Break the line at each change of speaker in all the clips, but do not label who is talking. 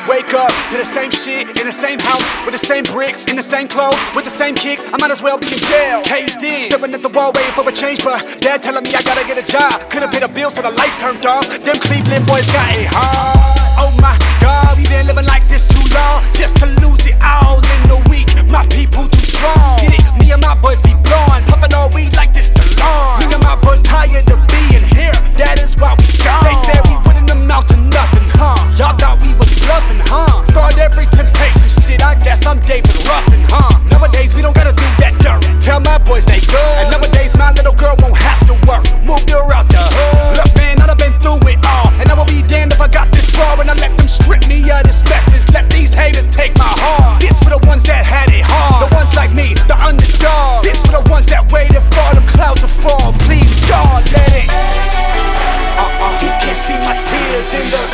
Wake up to the same shit in the same house with the same bricks, in the same clothes with the same kicks. I might as well be in jail. Caged in, staring at the wall waiting for a change, but dad telling me I gotta get a job. Couldn't pay the bills so the lights turned off. Them Cleveland boys got it hard. Oh my God, we been living like this too long, just to lose it all in a week. My people too strong. Get it? Me and my boys be blowing, puffin' all weed like this the lawn. Me and my boys tired of being here. That is why we gone. They said we wouldn't amount to nothing, huh? Y'all thought we was bluffing, huh? Thought every temptation shit. I guess I'm David Ruffin, huh? Nowadays we don't gotta do that dirt. Tell my boys they good. And nowadays my little girl won't have to work. Moved her out the hood. Look man, I done been through it all, and I will be damned if I got this far and I let them strip me of this message. Let these haters take my heart. This for the ones that had it hard, the ones like me, the underdog. This for the ones that waited for them clouds to fall. Please God, let it. You can't see my tears in the.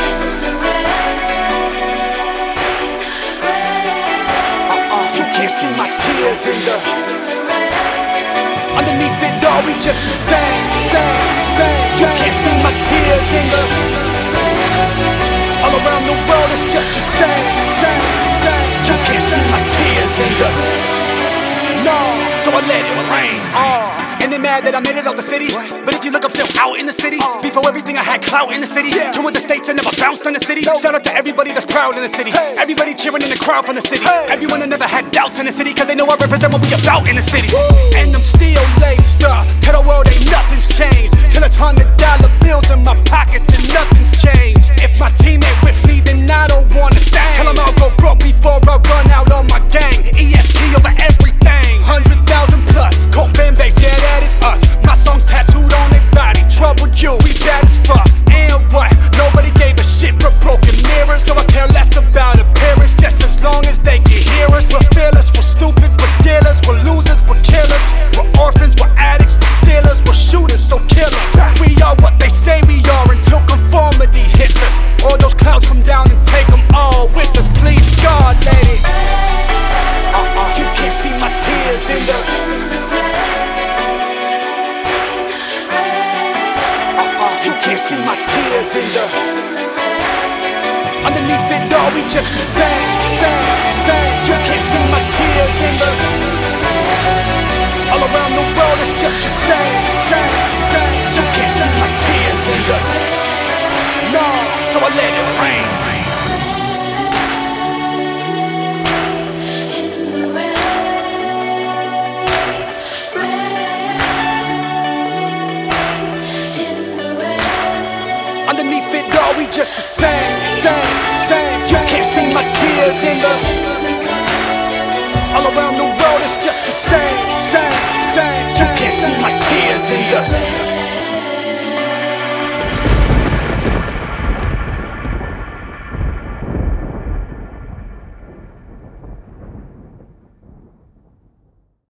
You can't see my tears in the. Underneath it all, we just the same. You can't see my tears in the. All around the world, it's just the same. You can't see my tears in the. No, so I let it rain. And they mad that I made it out the city. But if you look up, still out in the city. Before everything, I had clout in the city. Toured the states and never bounced in the city. Shout out to everybody that's proud in the city. Everybody cheering in the crowd from the city. Everyone that never had doubts in the city, cause they know I represent what we about in the city. And I'm still laced up. Tell the world ain't nothing's changed. Till it's $100 bills in my pockets and nothing's changed. If my team ain't with me, then I don't want a thing. Tell them I'll go broke before I run out on my gang. EST over everything. 100,000 plus. Cold fan base, yeah, that is us. My songs tattooed on their body. Troubled you, we bad as fuck. And what? Nobody gave a shit for broken mirrors, so I care less about appearance, just as long as they can hear us. We're fearless, we're stupid, we're dealers, we're losers, we're killers. We're orphans, we're addicts, we're stealers, we're shooters, so kill us. We are what they say we are until conformity hits us. All those clouds come down and take them all with us. Please God, let it. You can't see my tears in the. You can't see my tears in the. Underneath it all, we just the same. You can't see my tears in the. All around the world, it's just the same. You can't see my tears in the. No, so I let it rain. Underneath it all, we just the same. You can't see my tears in the. All around the world, it's just the same. You can't see my tears in the.